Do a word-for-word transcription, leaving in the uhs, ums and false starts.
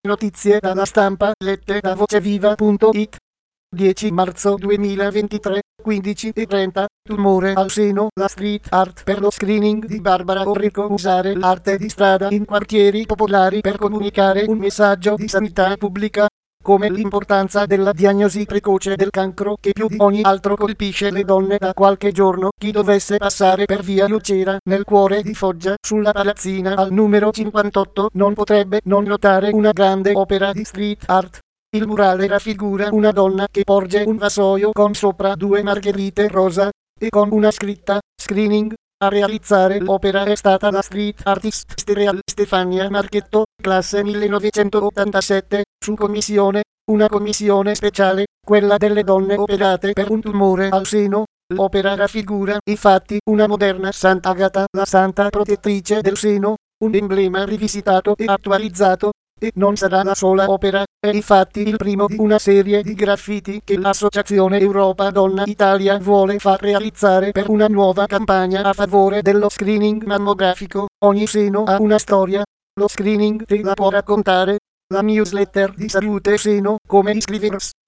Notizie dalla stampa lette da voceviva punto it. dieci marzo duemilaventitré, quindici e trenta, tumore al seno, la street art per lo screening di Barbara Orrico. Usare l'arte di strada in quartieri popolari per comunicare un messaggio di sanità pubblica, come l'importanza della diagnosi precoce del cancro che più di ogni altro colpisce le donne da qualche giorno. Chi dovesse passare per via Lucera, nel cuore di Foggia, sulla Palazzina al numero cinquantotto, non potrebbe non notare una grande opera di street art. Il murale raffigura una donna che porge un vassoio con sopra due margherite rosa, e con una scritta, screening. A realizzare l'opera è stata la street artist Stereal Stefania Marchetto, classe millenovecentottantasette, su commissione, una commissione speciale, quella delle donne operate per un tumore al seno. L'opera raffigura, infatti, una moderna Sant'Agata, la santa protettrice del seno, un emblema rivisitato e attualizzato. E non sarà la sola opera, è infatti il primo di una serie di graffiti che l'Associazione Europa Donna Italia vuole far realizzare per una nuova campagna a favore dello screening mammografico. Ogni seno ha una storia. Lo screening te la può raccontare. La newsletter di Salute Seno, come iscriversi.